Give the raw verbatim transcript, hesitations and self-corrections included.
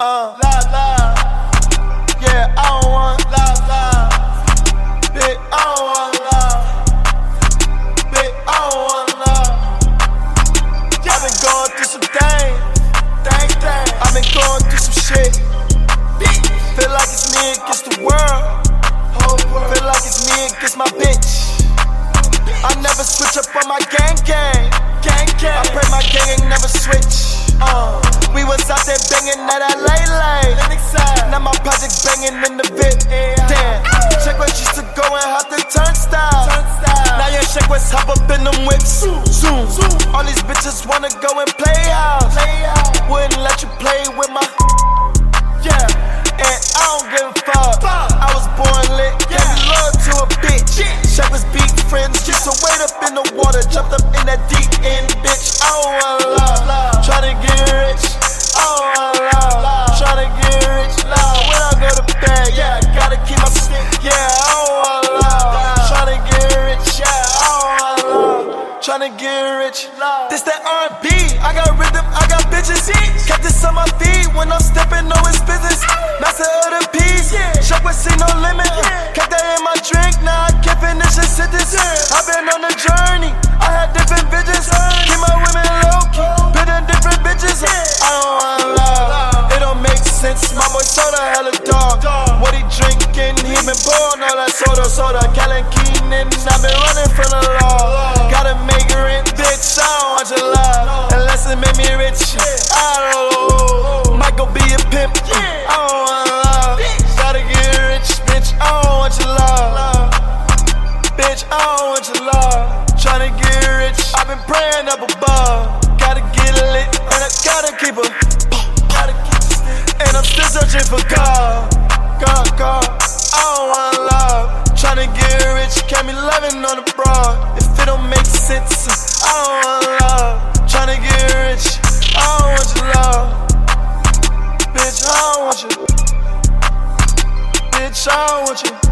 Uh, love, love. Yeah, I don't want love, love. Bitch, I don't want love. Bitch, I don't want love. I've been going through some things. Dang, dang. I've been going through some shit. Feel like it's me against the world. Feel like it's me against my bitch. I never switch up on my gang gang. Gang gang. I pray my gang ain't never switch. Uh, we was out there banging at L A lane. Now my project banging in the V I P. Damn. Check what used to go and hop the turnstile. Now your check what's hop up in them whips. Zoom. All these bitches wanna go and play house. Wouldn't let you play with my. Yeah. And I don't give a fuck. I was born lit. Gave me love to a bitch. Check was beat friends. Used to wait up in the water. Jumped up in that deep end, bitch. I don't wanna love. Tryna get rich. I don't wanna love. Tryna get rich. Love. When I go to bed, yeah, I gotta keep my stick. Yeah, I don't wanna love. Tryna get rich. Yeah, I don't wanna love. Tryna get rich. This that R and B. I got rhythm. I got bitches. Kept this on my feet when I'm stepping on his business. Master of the peace. Chuck would see no limit. Kept that in my drink. Now I can't finish a sentence. I've been on a journey. I had different visions. Keep my women low key. Been in different bitches. I don't wanna love. It don't make sense. My boy soda hella dog. What he drinking? He been pouring all that soda, soda. Callan Keenan. I've been running from the law. Gotta make it rent, bitch. I don't want your love unless it make me rich. I don't know. Might go be a pimp. I don't wanna love. Gotta get rich, bitch. I don't want your love. Bitch, I don't want your love. Tryna get rich. I've been praying up above. Gotta get lit, and I gotta keep a. Gotta keep a and I'm still searching for God. God, God. I don't want love. Tryna get rich, can't be loving on the broad. If it don't make sense, I don't want love. Tryna get rich, I don't want your love. Bitch, I don't want you. Bitch, I don't want you.